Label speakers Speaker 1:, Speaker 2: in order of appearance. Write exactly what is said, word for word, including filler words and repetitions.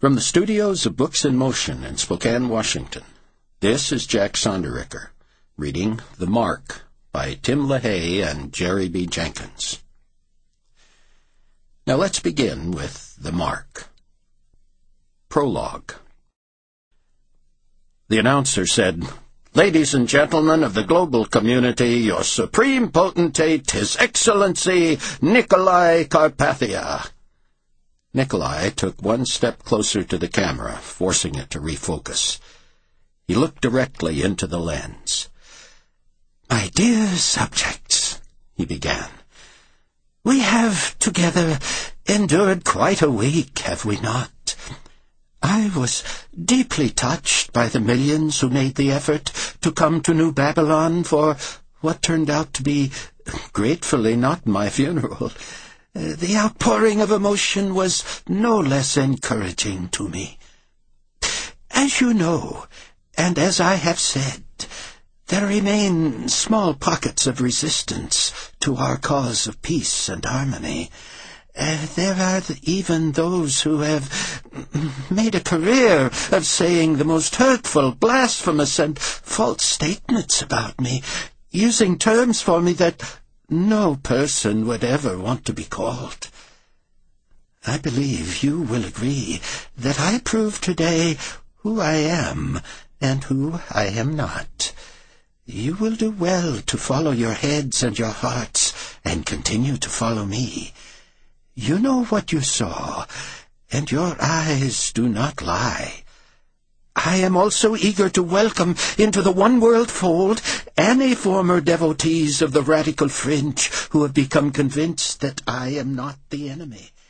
Speaker 1: From the studios of Books in Motion in Spokane, Washington, this is Jack Sonderricker, reading The Mark by Tim LaHaye and Jerry B. Jenkins. Now let's begin with The Mark. Prologue. The announcer said, "Ladies and gentlemen of the global community, your supreme potentate, His Excellency Nikolai Carpathia." Nikolai took one step closer to the camera, forcing it to refocus. He looked directly into the lens. "My dear subjects," he began, "we have together endured quite a week, have we not? I was deeply touched by the millions who made the effort to come to New Babylon for what turned out to be, gratefully, not my funeral. Uh, the outpouring of emotion was no less encouraging to me. As you know, and as I have said, there remain small pockets of resistance to our cause of peace and harmony. Uh, there are th- even those who have made a career of saying the most hurtful, blasphemous, and false statements about me, using terms for me that no person would ever want to be called. I believe you will agree that I prove today who I am and who I am not. You will do well to follow your heads and your hearts and continue to follow me. You know what you saw, and your eyes do not lie. I am also eager to welcome into the One World fold any former devotees of the radical fringe who have become convinced that I am not the enemy.